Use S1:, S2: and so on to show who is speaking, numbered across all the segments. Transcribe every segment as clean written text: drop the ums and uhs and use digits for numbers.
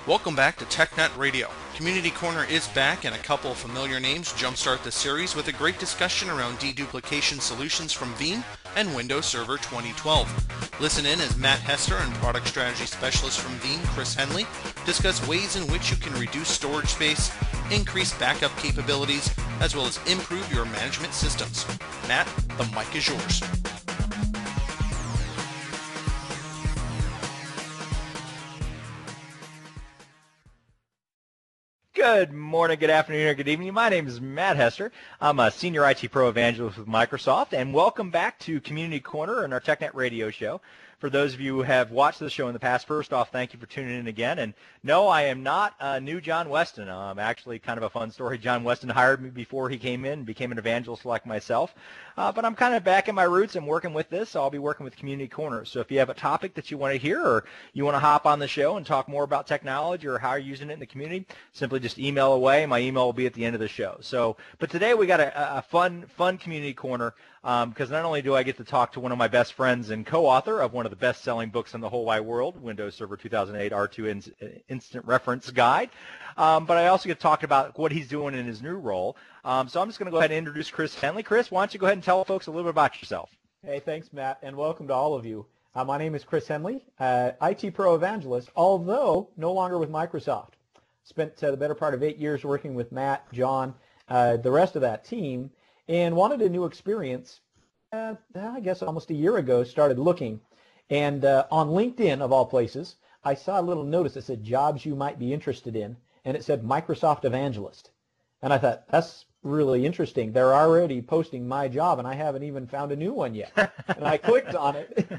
S1: Welcome back to TechNet Radio. Community Corner is back, and a couple of familiar names jumpstart the series with a great discussion around deduplication solutions from Veeam and Windows Server 2012. Listen in as Matt Hester and Product Strategy Specialist from Veeam, Chris Henley, discuss ways in which you can reduce storage space, increase backup capabilities, as well as improve your management systems. Matt, the mic is yours.
S2: Good morning, good afternoon, or good evening. My name is Matt Hester. I'm a Senior IT Pro Evangelist with Microsoft, and welcome back to Community Corner and our TechNet Radio show. For those of you who have watched the show in the past, first off, thank you for tuning in again. And no, I am not a new John Weston. Actually, kind of a fun story. John Weston hired me before he came in and became an evangelist like myself. But I'm kind of back in my roots and working with this. So I'll be working with Community Corner. So if you have a topic that you want to hear or you want to hop on the show and talk more about technology or how you're using it in the community, simply just email away. My email will be at the end of the show. But today we got a fun Community Corner. Because not only do I get to talk to one of my best friends and co-author of one of the best-selling books in the whole wide world, Windows Server 2008 R2 Instant Reference Guide, but I also get to talk about what he's doing in his new role. So I'm just going to go ahead and introduce Chris Henley. Chris, why don't you go ahead and tell folks a little bit about yourself?
S3: Hey, thanks, Matt, and welcome to all of you. My name is Chris Henley, IT Pro Evangelist, although no longer with Microsoft. Spent the better part of 8 years working with Matt, John, the rest of that team, and wanted a new experience. I guess almost a year ago, started looking, and on LinkedIn, of all places, I saw a little notice that said jobs you might be interested in, and it said Microsoft Evangelist. And I thought, that's really interesting. They're already posting my job, and I haven't even found a new one yet. And I clicked on it,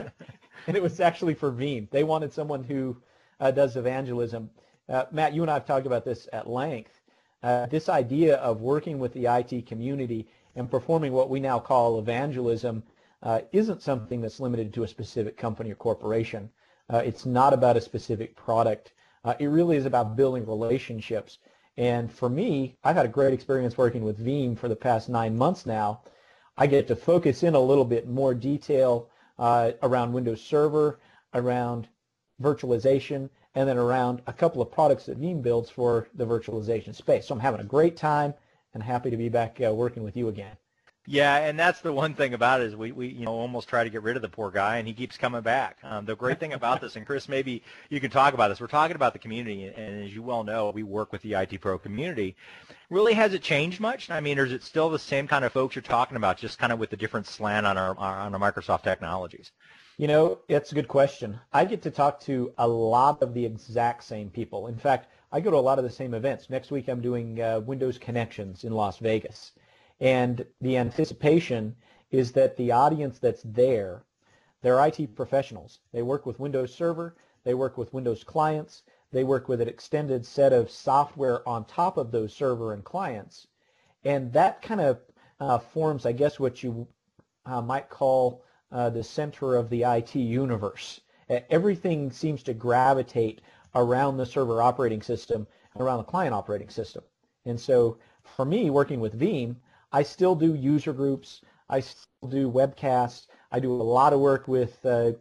S3: and it was actually for Veeam. They wanted someone who does evangelism. Matt, you and I have talked about this at length. This idea of working with the IT community and performing what we now call evangelism isn't something that's limited to a specific company or corporation. It's not about a specific product. It really is about building relationships. And for me, I've had a great experience working with Veeam for the past 9 months now. I get to focus in a little bit more detail around Windows Server, around virtualization, and then around a couple of products that Veeam builds for the virtualization space. So I'm having a great time and happy to be back working with you again.
S2: Yeah, and that's the one thing about it is we almost try to get rid of the poor guy, and he keeps coming back. The great thing about this, and Chris, maybe you can talk about this. We're talking about the community, and as you well know, we work with the IT Pro community. Really, has it changed much? I mean, or is it still the same kind of folks you're talking about, just kind of with a different slant on our Microsoft technologies?
S3: You know, it's a good question. I get to talk to a lot of the exact same people. In fact, I go to a lot of the same events. Next week I'm doing Windows Connections in Las Vegas. And the anticipation is that the audience that's there, they're IT professionals. They work with Windows Server. They work with Windows clients. They work with an extended set of software on top of those server and clients. And that kind of forms, I guess, what you might call the center of the IT universe. Everything seems to gravitate around the server operating system and around the client operating system. And so for me, working with Veeam, I still do user groups. I still do webcasts. I do a lot of work with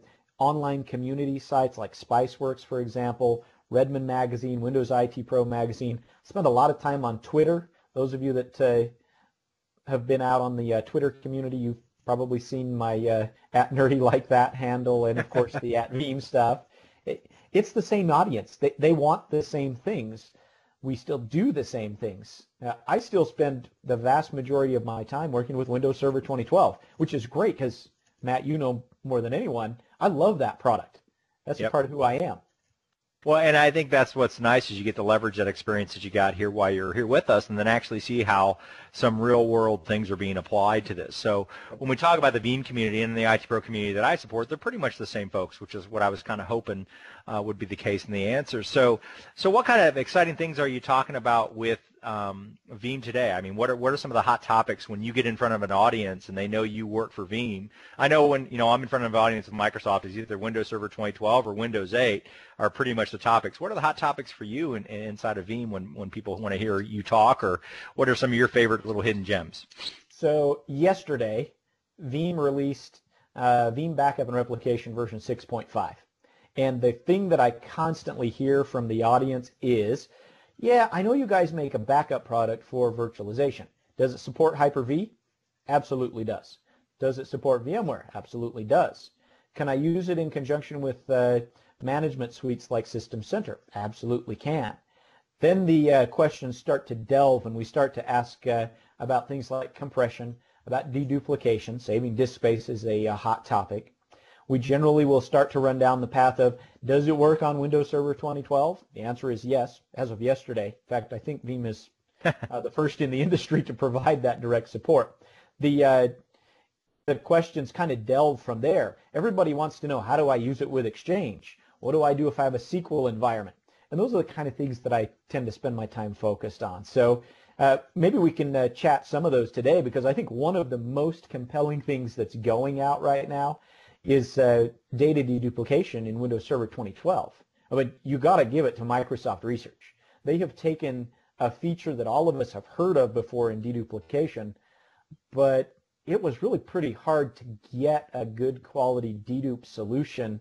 S3: online community sites like Spiceworks, for example, Redmond Magazine, Windows IT Pro Magazine. I spend a lot of time on Twitter. Those of you that have been out on the Twitter community, you've probably seen my @NerdyLikeThat handle and, of course, the @Veeam stuff. It's the same audience. They want the same things. We still do the same things. I still spend the vast majority of my time working with Windows Server 2012, which is great because, Matt, you know more than anyone, I love that product. That's a part of who I am.
S2: Well, and I think that's what's nice is you get to leverage that experience that you got here while you're here with us and then actually see how some real-world things are being applied to this. So when we talk about the Veeam community and the IT Pro community that I support, they're pretty much the same folks, which is what I was kind of hoping would be the case in the answer. So what kind of exciting things are you talking about with Veeam today? I mean, what are some of the hot topics when you get in front of an audience and they know you work for Veeam? I know when I'm in front of an audience with Microsoft, is either Windows Server 2012 or Windows 8 are pretty much the topics. What are the hot topics for you inside of Veeam when people want to hear you talk, or what are some of your favorite little hidden gems?
S3: So yesterday, Veeam released Veeam Backup and Replication version 6.5. And the thing that I constantly hear from the audience is, yeah, I know you guys make a backup product for virtualization. Does it support Hyper-V? Absolutely does. Does it support VMware? Absolutely does. Can I use it in conjunction with management suites like System Center? Absolutely can. Then the questions start to delve, and we start to ask about things like compression, about deduplication. Saving disk space is a hot topic. We generally will start to run down the path of, does it work on Windows Server 2012? The answer is yes, as of yesterday. In fact, I think Veeam is the first in the industry to provide that direct support. The questions kind of delve from there. Everybody wants to know, how do I use it with Exchange? What do I do if I have a SQL environment? And those are the kind of things that I tend to spend my time focused on. So maybe we can chat some of those today, because I think one of the most compelling things that's going out right now is data deduplication in Windows Server 2012. I mean, you got to give it to Microsoft Research. They have taken a feature that all of us have heard of before in deduplication, but it was really pretty hard to get a good quality dedupe solution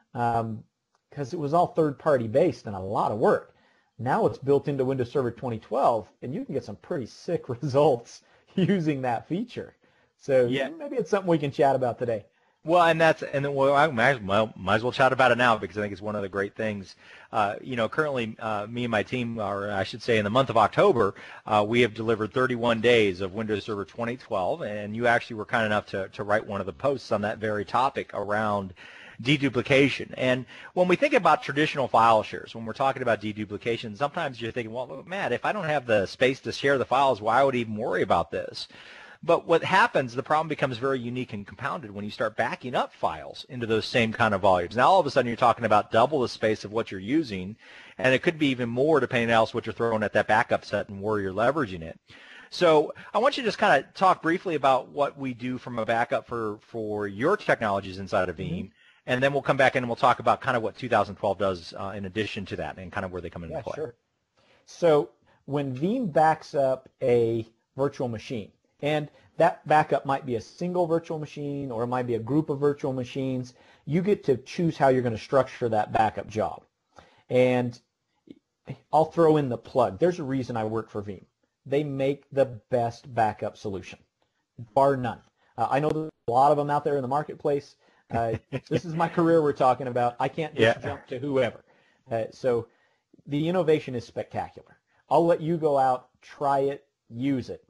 S3: because it was all third-party based and a lot of work. Now it's built into Windows Server 2012, and you can get some pretty sick results using that feature. So yeah, maybe it's something we can chat about today.
S2: Well, and I might as well chat about it now, because I think it's one of the great things. Currently, me and my team, or I should say in the month of October, we have delivered 31 days of Windows Server 2012, and you actually were kind enough to write one of the posts on that very topic around deduplication. And when we think about traditional file shares, when we're talking about deduplication, sometimes you're thinking, well, Matt, if I don't have the space to share the files, why would I even worry about this? But what happens, the problem becomes very unique and compounded when you start backing up files into those same kind of volumes. Now all of a sudden you're talking about double the space of what you're using, and it could be even more depending on what you're throwing at that backup set and where you're leveraging it. So I want you to just kind of talk briefly about what we do from a backup for your technologies inside of Veeam, and then we'll come back in and we'll talk about kind of what 2012 does in addition to that and kind of where they come into play.
S3: Sure. So when Veeam backs up a virtual machine, and that backup might be a single virtual machine or it might be a group of virtual machines, you get to choose how you're going to structure that backup job. And I'll throw in the plug. There's a reason I work for Veeam. They make the best backup solution, bar none. I know there's a lot of them out there in the marketplace. This is my career we're talking about. I can't just jump to whoever. So the innovation is spectacular. I'll let you go out, try it, use it.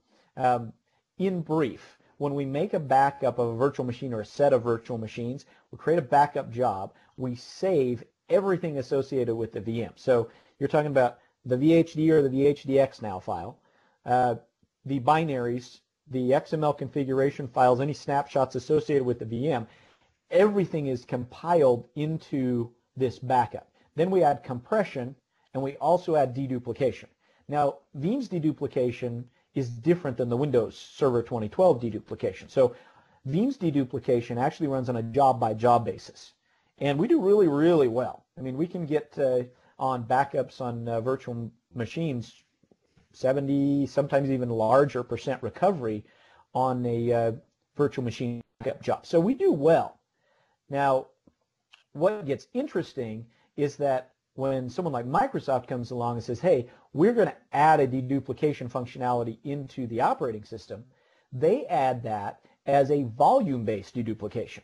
S3: In brief, when we make a backup of a virtual machine or a set of virtual machines, we create a backup job. We save everything associated with the VM. So you're talking about the VHD or the VHDX now file, the binaries, the XML configuration files, any snapshots associated with the VM. Everything is compiled into this backup. Then we add compression, and we also add deduplication. Now, Veeam's deduplication is different than the Windows Server 2012 deduplication. So Veeam's deduplication actually runs on a job-by-job basis. And we do really, really well. I mean, we can get on backups on virtual machines 70, sometimes even larger % recovery on a virtual machine backup job. So we do well. Now, what gets interesting is that when someone like Microsoft comes along and says, hey, we're going to add a deduplication functionality into the operating system, they add that as a volume-based deduplication.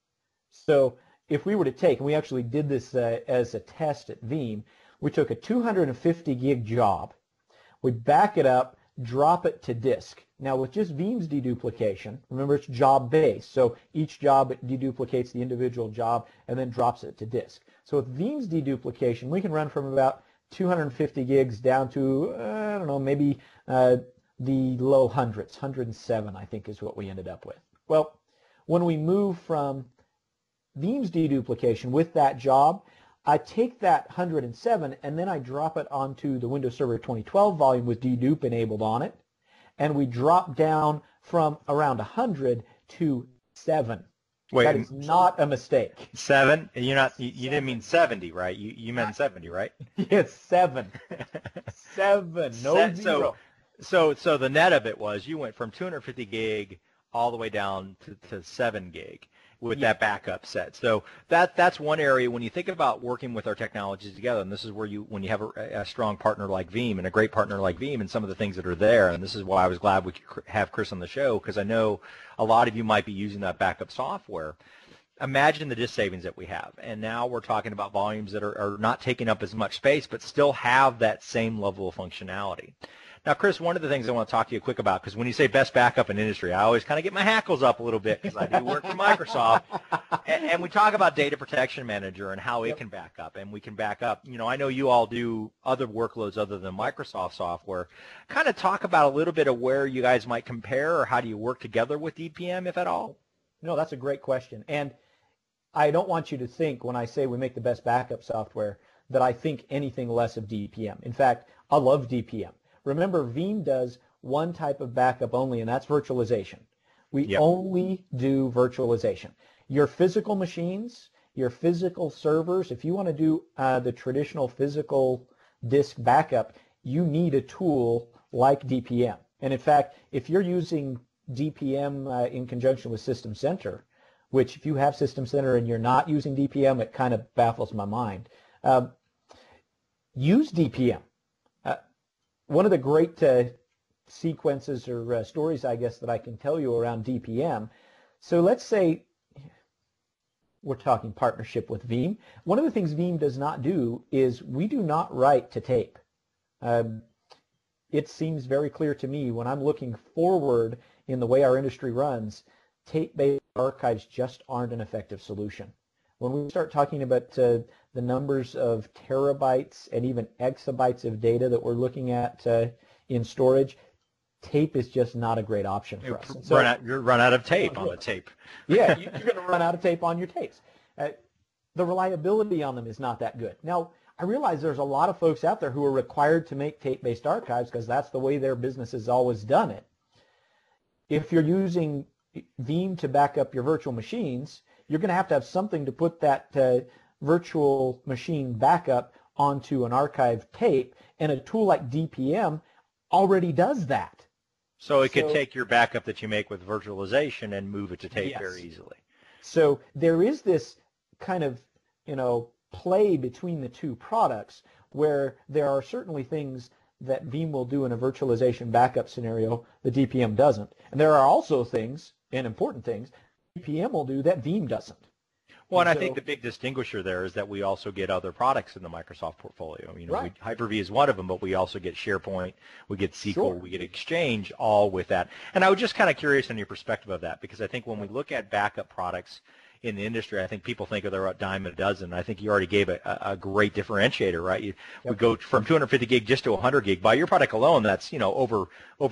S3: So if we were to take, and we actually did this as a test at Veeam, we took a 250 gig job, we back it up, drop it to disk. Now with just Veeam's deduplication, remember it's job-based, so each job deduplicates the individual job and then drops it to disk. So with Veeam's deduplication, we can run from about 250 gigs down to, I don't know, maybe the low hundreds, 107 I think is what we ended up with. Well, when we move from Veeam's deduplication with that job, I take that 107 and then I drop it onto the Windows Server 2012 volume with dedupe enabled on it, and we drop down from around 100 to 7. Wait, that is not a mistake.
S2: 7? You didn't mean 70, right? You meant 70, right?
S3: Yes, 7. 7, no zero.
S2: So the net of it was you went from 250 gig all the way down to 7 gig, with that backup set. So that's one area when you think about working with our technologies together, and this is where when you have a strong partner like Veeam and a great partner like Veeam and some of the things that are there, and this is why I was glad we could have Chris on the show, because I know a lot of you might be using that backup software. Imagine the disk savings that we have, and now we're talking about volumes that are not taking up as much space but still have that same level of functionality. Now, Chris, one of the things I want to talk to you quick about, because when you say best backup in industry, I always kind of get my hackles up a little bit because I do work for Microsoft. And we talk about Data Protection Manager and how it can back up. And we can back up. You know, I know you all do other workloads other than Microsoft software. Kind of talk about a little bit of where you guys might compare, or how do you work together with DPM, if at all?
S3: No, that's a great question. And I don't want you to think when I say we make the best backup software that I think anything less of DPM. In fact, I love DPM. Remember, Veeam does one type of backup only, and that's virtualization. We only do virtualization. Your physical machines, your physical servers, if you want to do the traditional physical disk backup, you need a tool like DPM. And in fact, if you're using DPM in conjunction with System Center, which if you have System Center and you're not using DPM, it kind of baffles my mind. Use DPM. One of the great sequences or stories, I guess, that I can tell you around DPM. So let's say we're talking partnership with Veeam. One of the things Veeam does not do is we do not write to tape. It seems very clear to me when I'm looking forward in the way our industry runs, tape-based archives just aren't an effective solution. When we start talking about the numbers of terabytes and even exabytes of data that we're looking at in storage, tape is just not a great option for us.
S2: So, you run out of tape on the tape.
S3: Yeah, you're going to run out of tape on your tapes. The reliability on them is not that good. Now, I realize there's a lot of folks out there who are required to make tape-based archives because that's the way their business has always done it. If you're using Veeam to back up your virtual machines, you're going to have something to put that virtual machine backup onto an archive tape, and a tool like DPM already does that.
S2: So it could take your backup that you make with virtualization and move it to tape very easily.
S3: So there is this kind of, play between the two products where there are certainly things that Veeam will do in a virtualization backup scenario that DPM doesn't. And there are also things, and important things, DPM will do that Veeam doesn't.
S2: Well, and I think the big distinguisher there is that we also get other products in the Microsoft portfolio. Hyper-V is one of them, but we also get SharePoint, we get SQL, we get Exchange, all with that. And I was just kind of curious on your perspective of that, because I think when we look at backup products in the industry, I think people think they're a dime a dozen. I think you already gave a great differentiator, right? We go from 250 gig just to 100 gig. By your product alone, that's over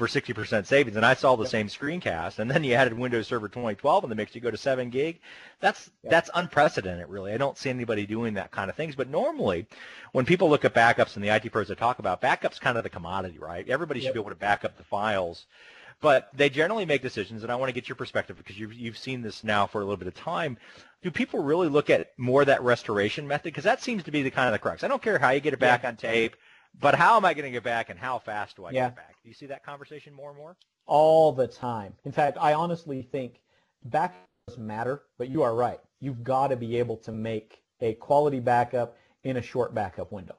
S2: 60% savings. And I saw the same screencast. And then you added Windows Server 2012 in the mix. You go to 7 gig. That's unprecedented, really. I don't see anybody doing that kind of things. But normally, when people look at backups and the IT pros that talk about backups, kind of the commodity, right? Everybody should be able to back up the files. But they generally make decisions, and I want to get your perspective because you've seen this now for a little bit of time. Do people really look at more that restoration method? Because that seems to be the kind of the crux. I don't care how you get it back on tape, but how am I going to get back and how fast do I get it back? Do you see that conversation more and more?
S3: All the time. In fact, I honestly think backup doesn't matter, but you are right. You've got to be able to make a quality backup in a short backup window.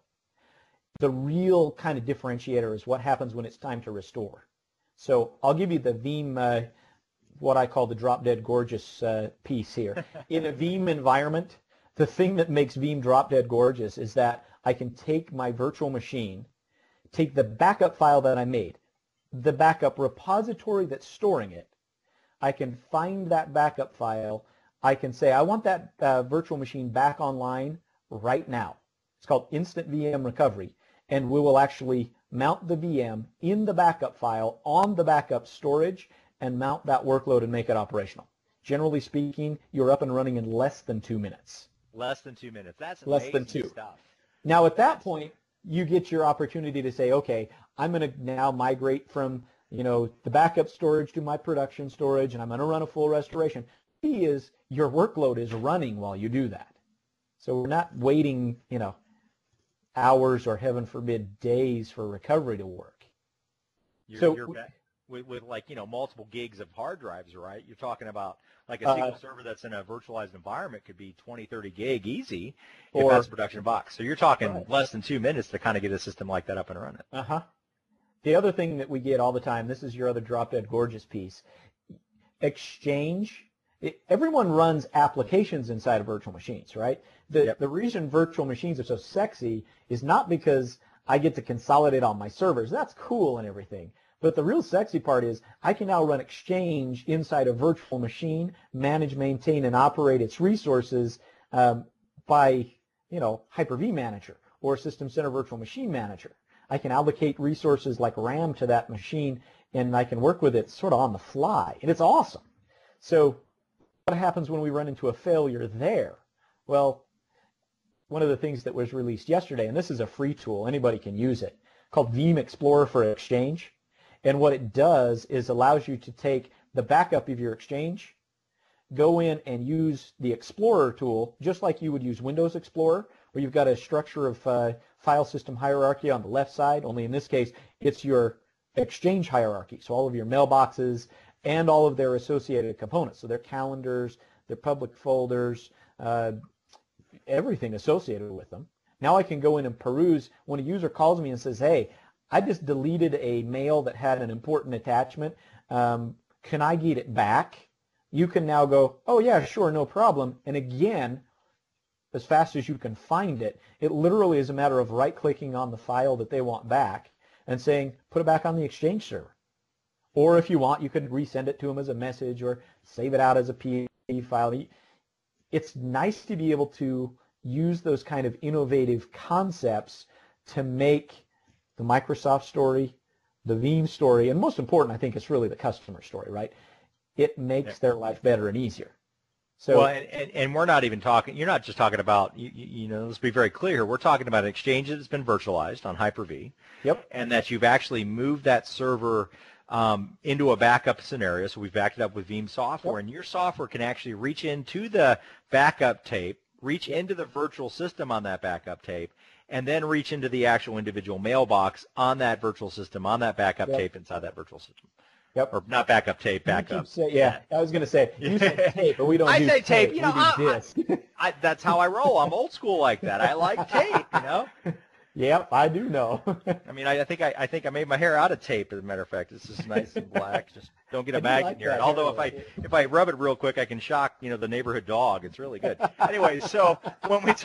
S3: The real kind of differentiator is what happens when it's time to restore. So I'll give you the Veeam, what I call the drop dead gorgeous piece here. In a Veeam environment, the thing that makes Veeam drop dead gorgeous is that I can take my virtual machine, take the backup file that I made, the backup repository that's storing it. I can find that backup file. I can say, I want that virtual machine back online right now. It's called Instant VM Recovery, and we will actually mount the VM in the backup file on the backup storage and mount that workload and make it operational. Generally speaking, you're up and running in less than 2 minutes.
S2: Less than 2 minutes. That's
S3: less than 2
S2: stuff.
S3: Now, at that point, you get your opportunity to say, okay, I'm going to now migrate from the backup storage to my production storage, and I'm going to run a full restoration. The key is your workload is running while you do that. So we're not waiting, hours or, heaven forbid, days for recovery to work.
S2: You're with like, multiple gigs of hard drives, right? You're talking about like a SQL server that's in a virtualized environment could be 20, 30 gig easy if that's a production box. So you're talking less than 2 minutes to kind of get a system like that up and running.
S3: The other thing that we get all the time, this is your other drop-dead gorgeous piece, Exchange. Everyone runs applications inside of virtual machines, right? The reason virtual machines are so sexy is not because I get to consolidate on my servers. That's cool and everything. But the real sexy part is I can now run Exchange inside a virtual machine, manage, maintain, and operate its resources by, Hyper-V Manager or System Center Virtual Machine Manager. I can allocate resources like RAM to that machine, and I can work with it sort of on the fly, and it's awesome. So what happens when we run into a failure there? Well, one of the things that was released yesterday, and this is a free tool, anybody can use it, called Veeam Explorer for Exchange. And what it does is allows you to take the backup of your Exchange, go in and use the Explorer tool, just like you would use Windows Explorer, where you've got a structure of file system hierarchy on the left side, only in this case, it's your Exchange hierarchy. So all of your mailboxes and all of their associated components. So their calendars, their public folders, everything associated with them. Now I can go in and peruse when a user calls me and says, hey, I just deleted a mail that had an important attachment. Can I get it back? You can now go, oh yeah, sure, no problem. And again, as fast as you can find it, it literally is a matter of right-clicking on the file that they want back and saying, put it back on the Exchange server. Or if you want, you could resend it to them as a message or save it out as a PDF file. It's nice to be able to use those kind of innovative concepts to make the Microsoft story, the Veeam story, and most important, I think, it's really the customer story, right? It makes their life better and easier. So,
S2: well, and we're not even talking, you're not just talking about, let's be very clear here, we're talking about an Exchange that's been virtualized on Hyper-V.
S3: Yep.
S2: And that you've actually moved that server into a backup scenario. So we've backed it up with Veeam software, and your software can actually reach into the backup tape, reach into the virtual system on that backup tape, and then reach into the actual individual mailbox on that virtual system, on that backup tape inside that virtual system.
S3: Yep.
S2: Or not backup tape, backup.
S3: I was going to say, you say tape, but we don't do tape.
S2: Tape.
S3: We do disc.
S2: That's how I roll. I'm old school like that. I like tape,
S3: Yep, I do know.
S2: I mean, I think I made my hair out of tape. As a matter of fact, it's just nice and black. Just don't get a magnet near it. Although if I rub it real quick, I can shock the neighborhood dog. It's really good. Anyway, so when we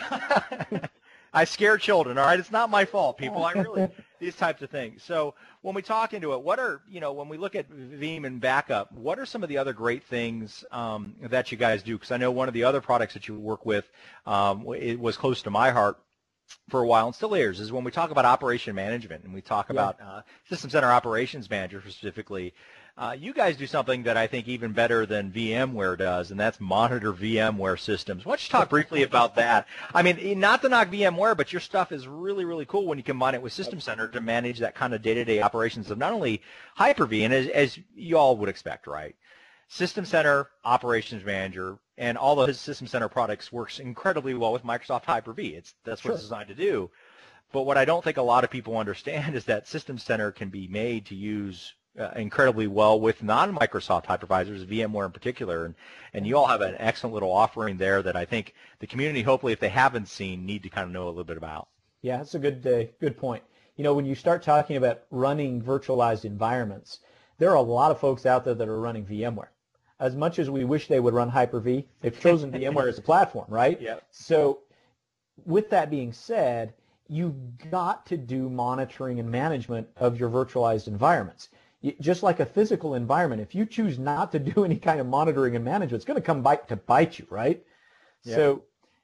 S2: I scare children. All right, it's not my fault, people. I really these types of things. So when we talk into it, what are when we look at Veeam and backup, what are some of the other great things that you guys do? Because I know one of the other products that you work with, it was close to my heart for a while and still is when we talk about operation management and we talk about System Center Operations Manager specifically. You guys do something that I think even better than VMware does, and that's monitor VMware systems. Why don't you talk briefly about that? I mean, not to knock VMware, but your stuff is really, really cool when you combine it with System Center to manage that kind of day-to-day operations of not only Hyper-V, and as you all would expect, right? System Center Operations Manager and all of his System Center products works incredibly well with Microsoft Hyper-V. That's what it's designed to do. But what I don't think a lot of people understand is that System Center can be made to use incredibly well with non-Microsoft hypervisors, VMware in particular, and you all have an excellent little offering there that I think the community, hopefully, if they haven't seen, need to kind of know a little bit about.
S3: Yeah, that's a good point. When you start talking about running virtualized environments, there are a lot of folks out there that are running VMware. As much as we wish they would run Hyper-V, they've chosen VMware as a platform, right?
S2: Yeah.
S3: So with that being said, you've got to do monitoring and management of your virtualized environments. Just like a physical environment, if you choose not to do any kind of monitoring and management, it's going to come to bite you, right? Yeah. So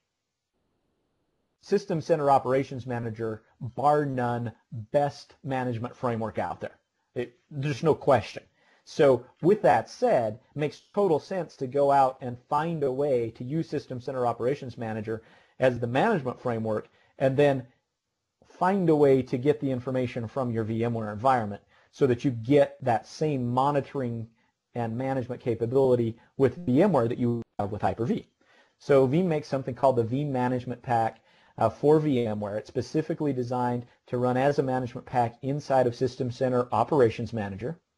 S3: System Center Operations Manager, bar none, best management framework out there. There's no question. So with that said, it makes total sense to go out and find a way to use System Center Operations Manager as the management framework and then find a way to get the information from your VMware environment so that you get that same monitoring and management capability with VMware that you have with Hyper-V. So Veeam makes something called the Veeam Management Pack for VMware. It's specifically designed to run as a management pack inside of System Center Operations Manager.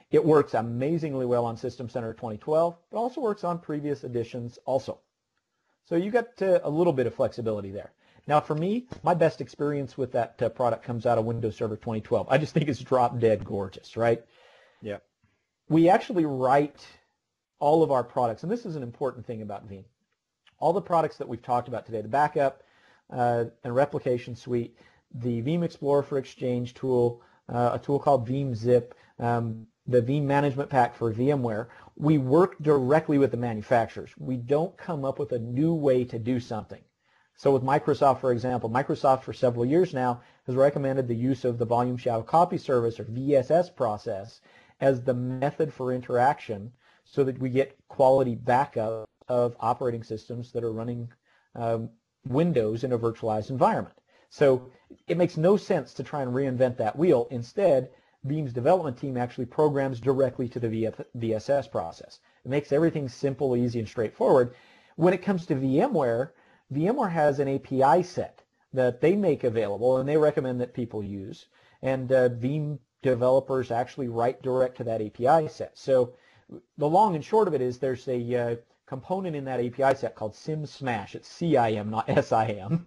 S3: It works amazingly well on System Center 2012, but also works on previous editions also. So you got a little bit of flexibility there. Now for me, my best experience with that product comes out of Windows Server 2012. I just think it's drop dead gorgeous, right?
S2: Yeah.
S3: We actually write all of our products, and this is an important thing about Veeam. All the products that we've talked about today, the backup and replication suite, the Veeam Explorer for Exchange tool, a tool called Veeam Zip, the Veeam Management Pack for VMware, we work directly with the manufacturers. We don't come up with a new way to do something. So with Microsoft, for example, Microsoft for several years now has recommended the use of the Volume Shadow Copy Service, or VSS process, as the method for interaction so that we get quality backup of operating systems that are running Windows in a virtualized environment. So it makes no sense to try and reinvent that wheel. Instead, Veeam's development team actually programs directly to the VSS process. It makes everything simple, easy, and straightforward. When it comes to VMware, VMware has an API set that they make available and they recommend that people use. And Veeam developers actually write direct to that API set. So the long and short of it is there's a component in that API set called SimSmash. It's CIM, not SIM.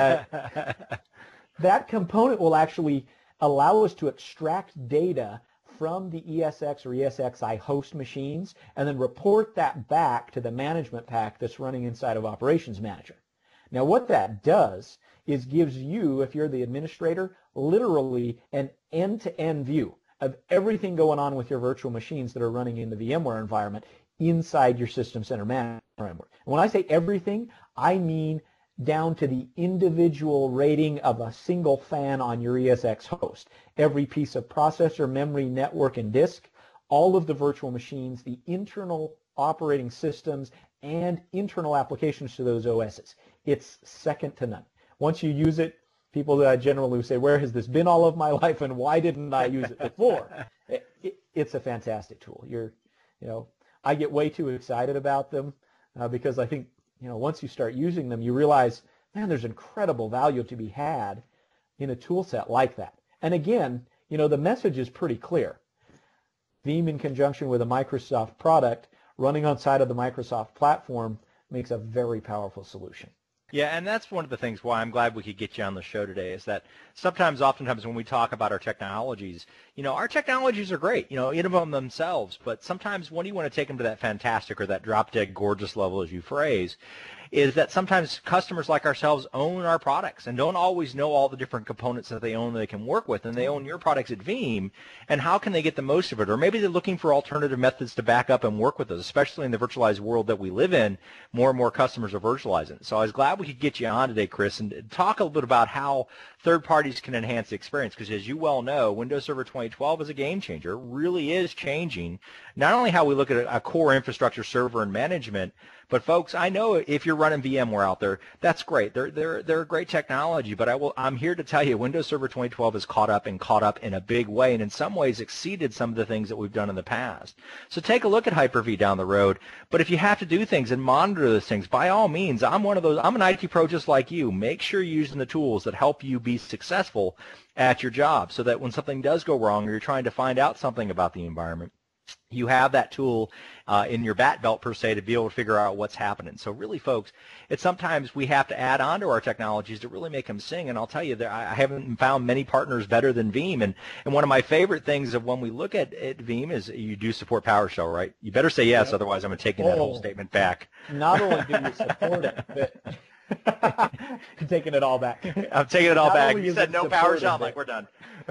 S3: That component will actually allow us to extract data from the ESX or ESXi host machines and then report that back to the management pack that's running inside of Operations Manager. Now what that does is gives you, if you're the administrator, literally an end-to-end view of everything going on with your virtual machines that are running in the VMware environment inside your System Center management framework. And when I say everything, I mean down to the individual rating of a single fan on your ESX host. Every piece of processor, memory, network, and disk, all of the virtual machines, the internal operating systems, and internal applications to those OSs. It's second to none. Once you use it, people generally say, where has this been all of my life and why didn't I use it before? It's a fantastic tool. I get way too excited about them because I think once you start using them, you realize, man, there's incredible value to be had in a tool set like that. And again, the message is pretty clear. Veeam in conjunction with a Microsoft product running on side of the Microsoft platform makes a very powerful solution.
S2: Yeah, and that's one of the things why I'm glad we could get you on the show today is that oftentimes when we talk about our technologies, our technologies are great, in of them themselves, but sometimes when you want to take them to that fantastic or that drop-dead gorgeous level, as you phrase, is that sometimes customers like ourselves own our products and don't always know all the different components that they own that they can work with, and they own your products at Veeam, and how can they get the most of it? Or maybe they're looking for alternative methods to back up and work with us, especially in the virtualized world that we live in. More and more customers are virtualizing. So I was glad we could get you on today, Chris, and talk a little bit about how third parties can enhance the experience, because as you well know, Windows Server 2012 is a game changer. It really is changing not only how we look at a core infrastructure server and management, but folks, I know if you're running VMware out there, that's great. They're a great technology, but I'm here to tell you Windows Server 2012 is caught up in a big way, and in some ways exceeded some of the things that we've done in the past. So take a look at Hyper-V down the road, but if you have to do things and monitor those things, by all means, I'm an IT pro just like you. Make sure you're using the tools that help you be successful at your job so that when something does go wrong or you're trying to find out something about the environment, you have that tool in your bat belt, per se, to be able to figure out what's happening. So really, folks, it's sometimes we have to add on to our technologies to really make them sing. And I'll tell you, I haven't found many partners better than Veeam. And one of my favorite things of when we look at Veeam is you do support PowerShell, right? You better say yes, otherwise I'm going to take that whole statement back.
S3: Not only do you support it, but I'm taking it all back.
S2: I'm taking it all back. You said no PowerShell. I'm like, we're done.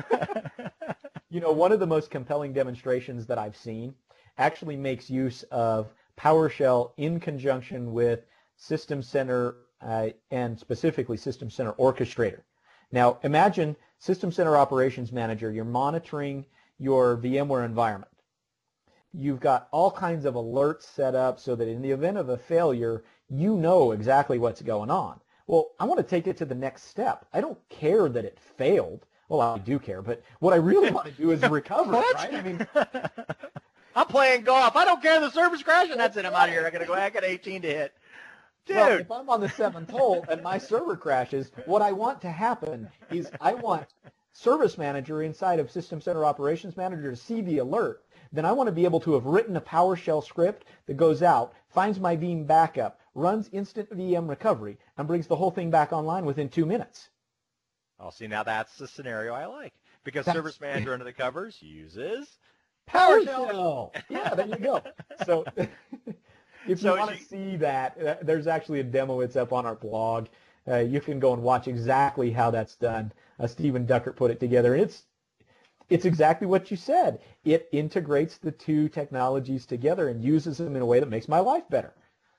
S3: One of the most compelling demonstrations that I've seen actually makes use of PowerShell in conjunction with System Center and specifically System Center Orchestrator. Now, imagine System Center Operations Manager. You're monitoring your VMware environment. You've got all kinds of alerts set up so that in the event of a failure, you know exactly what's going on. Well, I want to take it to the next step. I don't care that it failed. Well, I do care, but what I really want to do is recover it, right? I mean,
S2: I'm playing golf. I don't care. The server's crashing. That's it. I'm out of here. I got 18 to hit. Dude.
S3: Well, if I'm on the 7th hole and my server crashes, what I want to happen is I want Service Manager inside of System Center Operations Manager to see the alert, then I want to be able to have written a PowerShell script that goes out, finds my Veeam backup, runs instant VM recovery, and brings the whole thing back online within 2 minutes.
S2: Oh, see, now that's the scenario I like. Because
S3: That's-
S2: Service Manager Under the Covers uses
S3: PowerShell. Yeah, there you go. So if
S2: So
S3: you want to see that, there's actually a demo. It's up on our blog. You can go and watch exactly how that's done. Stephen Duckert put it together. And it's exactly what you said. It integrates the two technologies together and uses them in a way that makes my life better.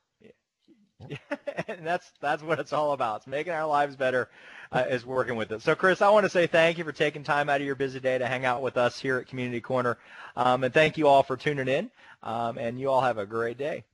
S2: And that's what it's all about. It's making our lives better, is working with it. So, Chris, I want to say thank you for taking time out of your busy day to hang out with us here at Community Corner. And thank you all for tuning in. And you all have a great day.